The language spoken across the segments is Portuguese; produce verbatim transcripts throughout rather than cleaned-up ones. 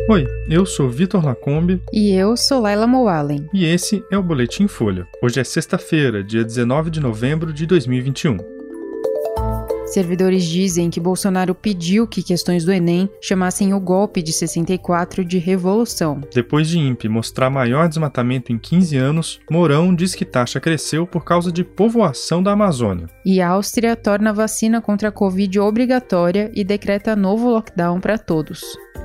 Oi, eu sou Vitor Lacombe. E eu sou Laila Moalen. E esse é o Boletim Folha. Hoje é sexta-feira, dia dezenove de novembro de dois mil e vinte e um. Servidores dizem que Bolsonaro pediu que questões do Enem chamassem o golpe de sessenta e quatro de revolução. Depois de INPE mostrar maior desmatamento em quinze anos, Mourão diz que taxa cresceu por causa de povoação da Amazônia. E a Áustria torna a vacina contra a Covid obrigatória e decreta novo lockdown para todos.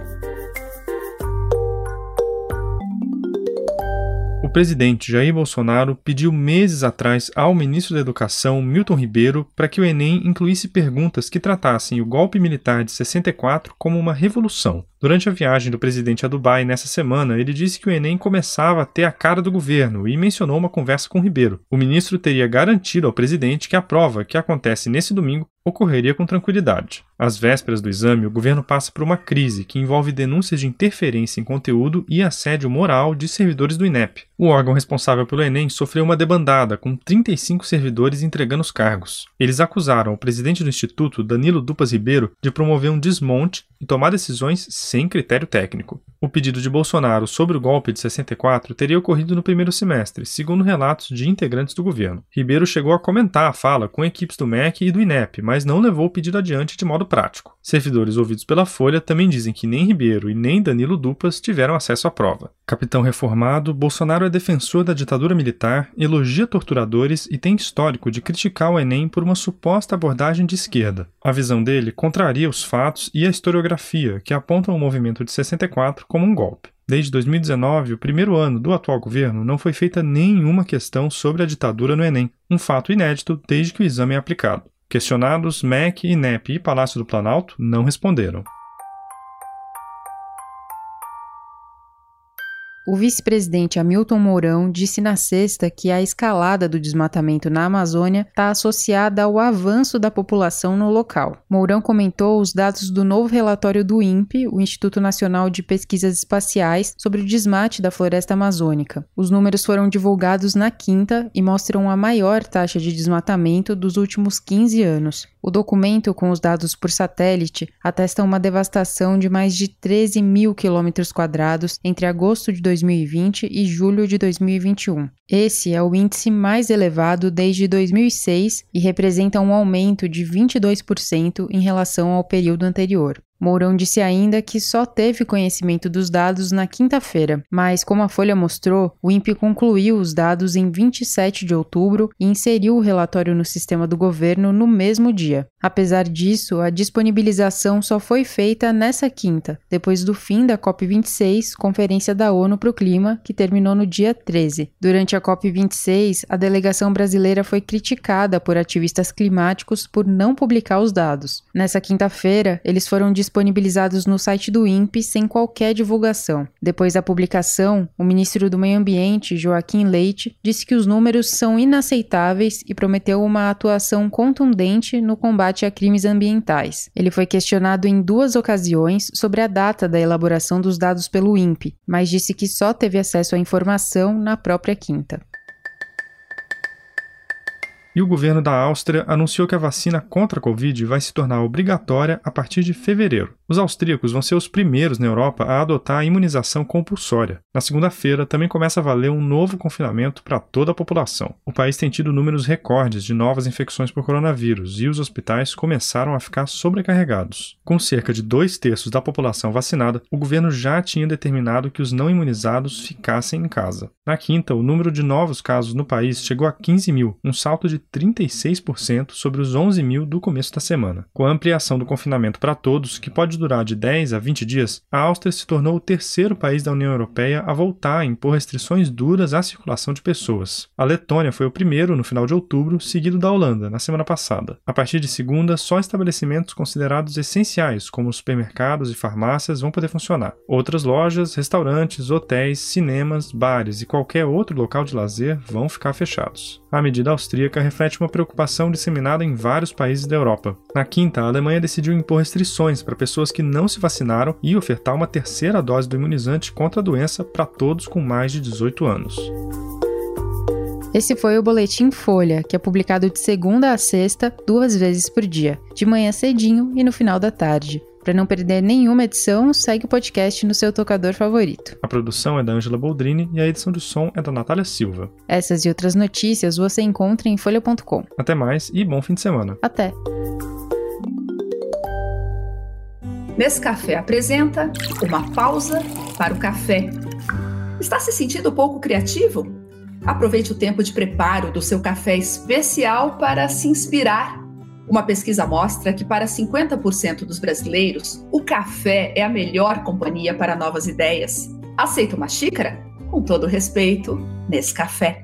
O presidente Jair Bolsonaro pediu meses atrás ao ministro da Educação, Milton Ribeiro, para que o Enem incluísse perguntas que tratassem o golpe militar de sessenta e quatro como uma revolução. Durante a viagem do presidente a Dubai nessa semana, ele disse que o Enem começava a ter a cara do governo e mencionou uma conversa com Ribeiro. O ministro teria garantido ao presidente que a prova, que acontece nesse domingo, ocorreria com tranquilidade. Às vésperas do exame, o governo passa por uma crise que envolve denúncias de interferência em conteúdo e assédio moral de servidores do INEP. O órgão responsável pelo Enem sofreu uma debandada, com trinta e cinco servidores entregando os cargos. Eles acusaram o presidente do Instituto, Danilo Dupas Ribeiro, de promover um desmonte e tomar decisões sem critério técnico. O pedido de Bolsonaro sobre o golpe de sessenta e quatro teria ocorrido no primeiro semestre, segundo relatos de integrantes do governo. Ribeiro chegou a comentar a fala com equipes do M E C e do INEP, mas não levou o pedido adiante de modo prático. Servidores ouvidos pela Folha também dizem que nem Ribeiro e nem Danilo Dupas tiveram acesso à prova. Capitão reformado, Bolsonaro é defensor da ditadura militar, elogia torturadores e tem histórico de criticar o Enem por uma suposta abordagem de esquerda. A visão dele contraria os fatos e a historiografia, que apontam o movimento de sessenta e quatro como um golpe. Desde dois mil e dezenove, o primeiro ano do atual governo, não foi feita nenhuma questão sobre a ditadura no Enem, um fato inédito desde que o exame é aplicado. Questionados, M E C, INEP e Palácio do Planalto não responderam. O vice-presidente Hamilton Mourão disse na sexta que a escalada do desmatamento na Amazônia está associada ao avanço da população no local. Mourão comentou os dados do novo relatório do INPE, o Instituto Nacional de Pesquisas Espaciais, sobre o desmate da floresta amazônica. Os números foram divulgados na quinta e mostram a maior taxa de desmatamento dos últimos quinze anos. O documento, com os dados por satélite, atesta uma devastação de mais de treze mil quilômetros quadrados entre agosto de dois mil e vinte e julho de dois mil e vinte e um. Esse é o índice mais elevado desde dois mil e seis e representa um aumento de vinte e dois por cento em relação ao período anterior. Mourão disse ainda que só teve conhecimento dos dados na quinta-feira, mas como a Folha mostrou, o INPE concluiu os dados em vinte e sete de outubro e inseriu o relatório no sistema do governo no mesmo dia. Apesar disso, a disponibilização só foi feita nessa quinta, depois do fim da COP vinte e seis, Conferência da ONU para o Clima, que terminou no dia treze. Durante a COP vinte e seis, a delegação brasileira foi criticada por ativistas climáticos por não publicar os dados. Nessa quinta-feira, eles foram disponibilizados disponibilizados no site do INPE sem qualquer divulgação. Depois da publicação, o ministro do Meio Ambiente, Joaquim Leite, disse que os números são inaceitáveis e prometeu uma atuação contundente no combate a crimes ambientais. Ele foi questionado em duas ocasiões sobre a data da elaboração dos dados pelo INPE, mas disse que só teve acesso à informação na própria quinta. E o governo da Áustria anunciou que a vacina contra a Covid vai se tornar obrigatória a partir de fevereiro. Os austríacos vão ser os primeiros na Europa a adotar a imunização compulsória. Na segunda-feira, também começa a valer um novo confinamento para toda a população. O país tem tido números recordes de novas infecções por coronavírus e os hospitais começaram a ficar sobrecarregados. Com cerca de dois terços da população vacinada, o governo já tinha determinado que os não imunizados ficassem em casa. Na quinta, o número de novos casos no país chegou a quinze mil, um salto de trinta e seis por cento sobre os onze mil do começo da semana. Com a ampliação do confinamento para todos, que pode durar de dez a vinte dias, a Áustria se tornou o terceiro país da União Europeia a voltar a impor restrições duras à circulação de pessoas. A Letônia foi o primeiro no final de outubro, seguido da Holanda, na semana passada. A partir de segunda, só estabelecimentos considerados essenciais, como supermercados e farmácias, vão poder funcionar. Outras lojas, restaurantes, hotéis, cinemas, bares e qualquer outro local de lazer vão ficar fechados. A medida austríaca reflete uma preocupação disseminada em vários países da Europa. Na quinta, a Alemanha decidiu impor restrições para pessoas que não se vacinaram e ofertar uma terceira dose do imunizante contra a doença para todos com mais de dezoito anos. Esse foi o Boletim Folha, que é publicado de segunda a sexta, duas vezes por dia, de manhã cedinho e no final da tarde. Para não perder nenhuma edição, segue o podcast no seu tocador favorito. A produção é da Ângela Boldrini e a edição de som é da Natália Silva. Essas e outras notícias você encontra em folha ponto com. Até mais e bom fim de semana. Até! Nescafé apresenta uma pausa para o café. Está se sentindo pouco criativo? Aproveite o tempo de preparo do seu café especial para se inspirar. Uma pesquisa mostra que para cinquenta por cento dos brasileiros, o café é a melhor companhia para novas ideias. Aceita uma xícara? Com todo respeito, Nescafé.